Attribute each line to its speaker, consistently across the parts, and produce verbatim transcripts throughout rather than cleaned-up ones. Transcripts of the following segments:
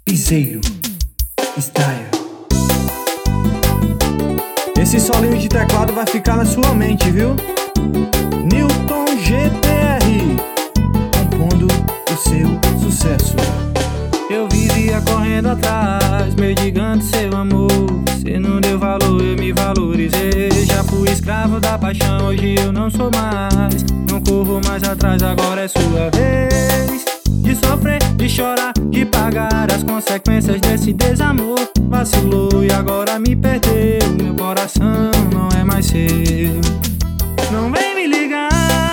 Speaker 1: Piseiro Style. Esse solinho de teclado vai ficar na sua mente, viu? Newton G T R, compondo o seu sucesso.
Speaker 2: Eu vivia correndo atrás, mendigando seu amor. Cê não deu valor, eu me valorizei. Já fui escravo da paixão, hoje eu não sou mais. Não corro mais atrás, agora é sua vez de sofrer, de chorar, de pagar as consequências desse desamor. Vacilou e agora me perdeu, meu coração não é mais seu. Não vem me ligar,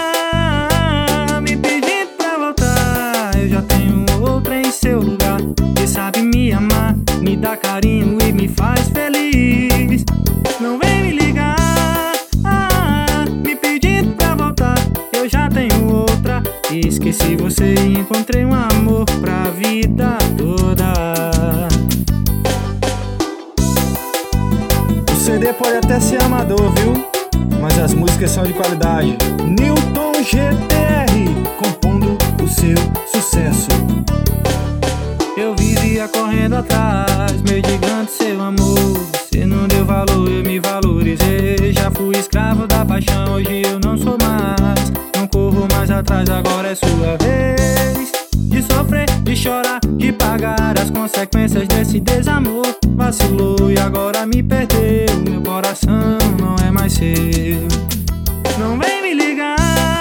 Speaker 2: me pedindo pra voltar. Eu já tenho outra em seu lugar, que sabe me amar, me dá carinho e me faz feliz. Não vem me ligar, ah, me pedindo pra voltar. Eu já tenho outra, esqueci você e encontrei um amor pra vida toda.
Speaker 1: O C D pode até ser amador, viu? Mas as músicas são de qualidade. Newton G T R, compondo o seu sucesso.
Speaker 2: Eu vivia correndo atrás, mendigando seu amor. Você não deu valor, eu me valorizei. Já fui escravo da paixão, hoje eu não sou mais. Não corro mais atrás, agora é sua vez de sofrer, de chorar, de pagar as consequências desse desamor. Vacilou e agora me perdeu, meu coração não é mais seu. Não vem me ligar,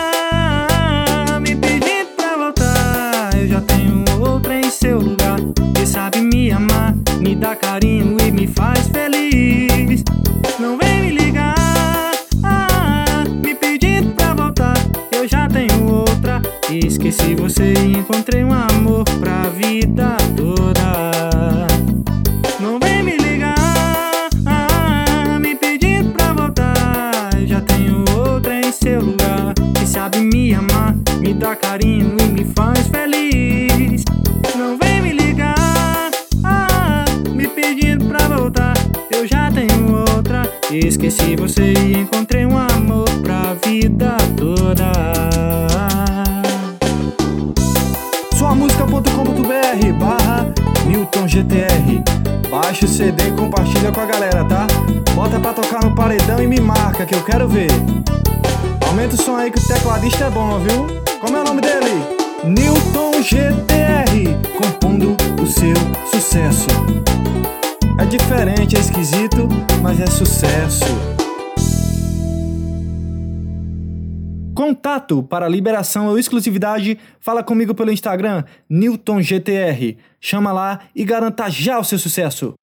Speaker 2: me pedindo pra voltar. Eu já tenho outra em seu lugar, que sabe me amar, me dá carinho e me faz feliz. Não vem me ligar, ah, me pedindo pra voltar. Eu já tenho outra, esqueci você e encontrei um amor pra vida toda. Não vem me ligar, ah, me pedindo pra voltar. Eu já tenho outra em seu lugar, que sabe me amar, me dá carinho e me faz feliz. Não vem me ligar, ah, me pedindo pra voltar. Eu já tenho outra, esqueci você e encontrei um amor pra vida toda.
Speaker 1: sua música ponto com ponto br barra Newton G T R. Baixa o C D e compartilha com a galera, tá? Bota pra tocar no paredão e me marca que eu quero ver. Aumenta o som aí que o tecladista é bom, viu? Como é o nome dele? Newton G T R, compondo o seu sucesso. É diferente, é esquisito, mas é sucesso. Contato para liberação ou exclusividade, fala comigo pelo Instagram, Newton G T R. Chama lá e garanta já o seu sucesso.